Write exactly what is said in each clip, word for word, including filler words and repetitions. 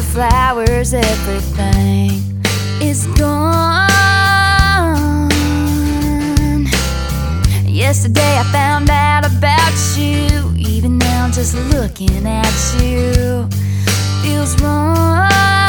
flowers, everything is gone. Yesterday I found out about you. Even now just looking at you feels wrong.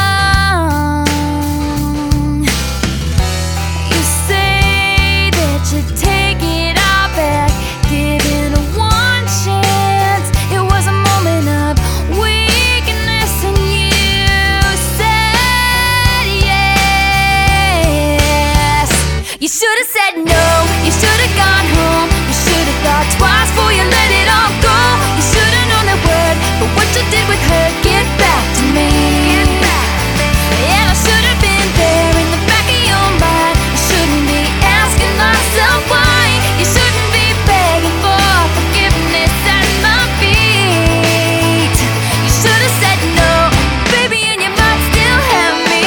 You say that you take it all back, giving a one chance. It was a moment of weakness and you said yes. You should have said no, you should have gone home. You should have thought twice before you let it all go. You should have known that word, but what you did with her, get back to me. Yeah, I should have been there in the back of your mind. You shouldn't be asking myself why. You shouldn't be begging for forgiveness at my feet. You should have said no, baby, and you might still have me.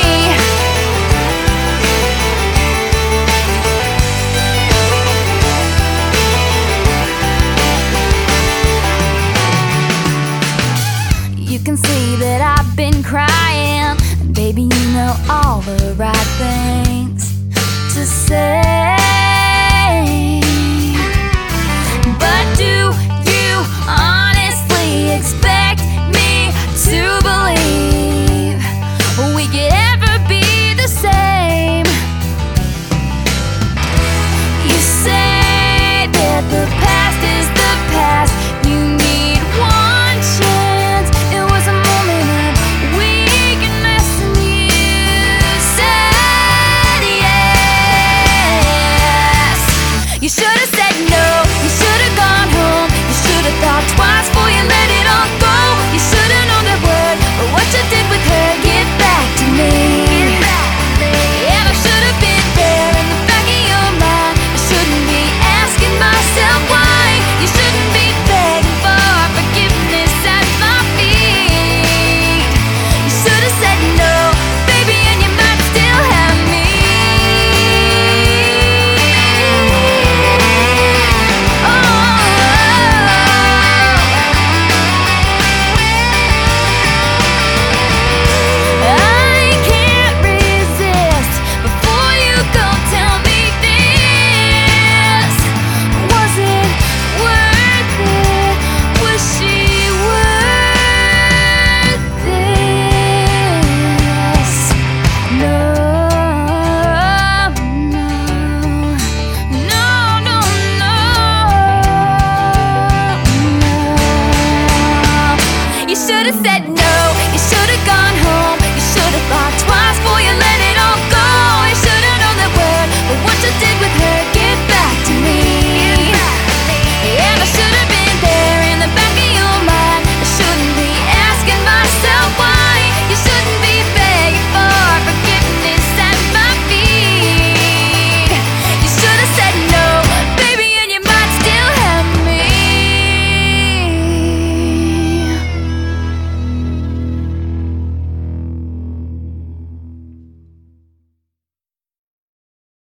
You can see that I've been crying, and baby, you know all the right things to say.